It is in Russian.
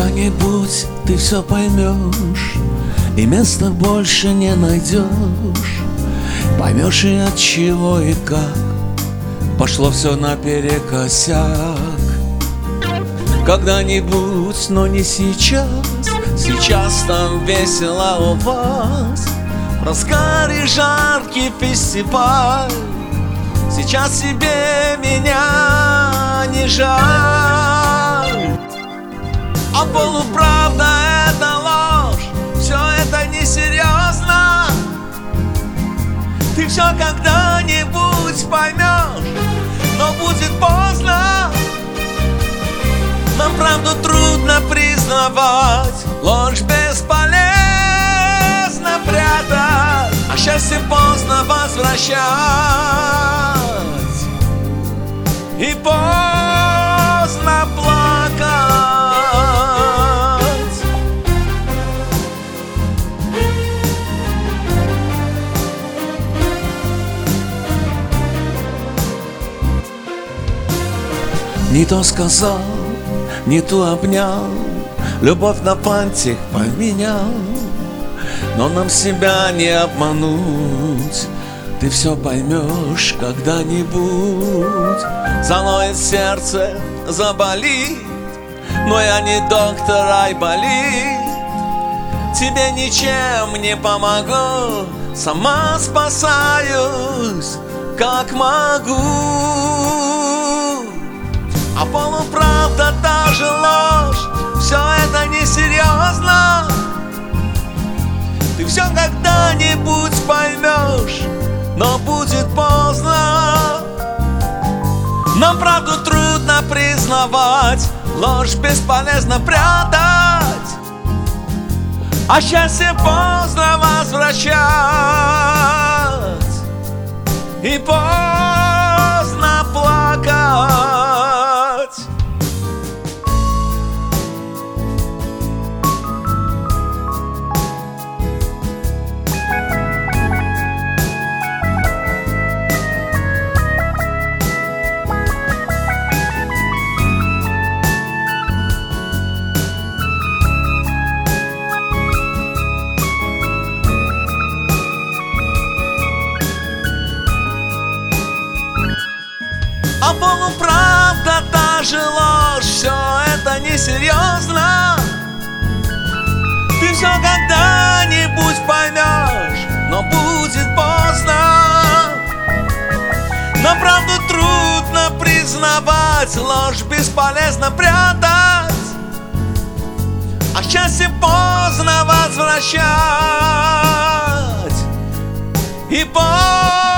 Когда-нибудь ты все поймешь, и места больше не найдешь. Поймешь и от чего и как пошло все наперекосяк. Когда-нибудь, но не сейчас. Сейчас там весело у вас, в разгаре жаркий фестиваль. Сейчас тебе меня не жаль. А полуправда — это ложь, все это несерьезно. Ты все когда-нибудь поймешь, но будет поздно. Нам правду трудно признавать, ложь бесполезно прятать, а счастье поздно возвращать. И поздно плакать. Не то сказал, не то обнял, любовь на фантик поменял. Но нам себя не обмануть, ты все поймешь когда-нибудь. Заноет сердце, заболит, но я не доктор, айболит. Тебе ничем не помогу, сама спасаюсь, как могу. А полуправда, даже ложь, все это несерьезно. Ты все когда-нибудь поймешь, но будет поздно. Нам правду трудно признавать, ложь бесполезно прятать, а счастье поздно возвращать. И поздно плакать. А полуправда, даже ложь, все это несерьезно. Ты все когда-нибудь поймешь, но будет поздно. Но правду трудно признавать, ложь бесполезно прятать, а счастье поздно возвращать. И поздно